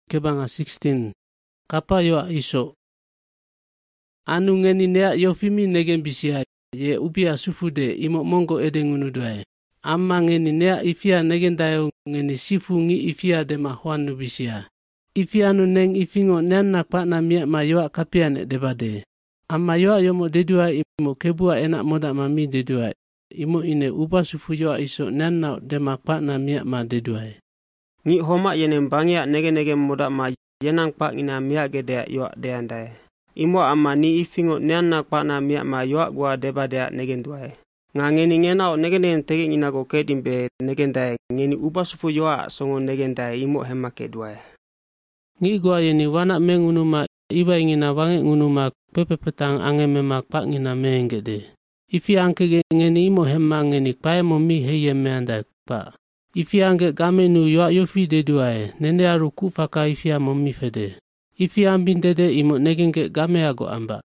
kebanga 16. Kapa yoa iso. Anu ngeni nea yofimi negen bisia ye upia sufude imo mongo edengunudoe. Amma ngeni nea ifia negen dayo ngeni sifu ngi ifia dema huanu bisia. Ifia anu neng ifingo nena kwa na mia ma yoa kapiane debade. Amma yoa yomo dedua imo kebua enak moda mami dedua. Imo ine upa sufu yoa iso nena dema kwa na mia ma dedua. Ngi homa yenem bangia nege moda ma yenang pak ina mia gede yoa deandae. Imo amma ni ifingo nena kwa na mia ma yoa gua debade negen duae. Nga ngeni ngena o negen tege ina go kedimbe negen dae ngeni upa sufu yoa songo negen dae imo hemake duae. Ngi gua yeni wana mengunuma iba ingina wange ngunuma pepe petang angemema pak ngina meengede. Ifi angke ngeni imo hemma ngeni kpae momi heye meanda pa. Ifi ange game nu yoa yofi deduae nende aru kufaka ifia momi fede. Ifi ambin dede imo negenge game ago amba.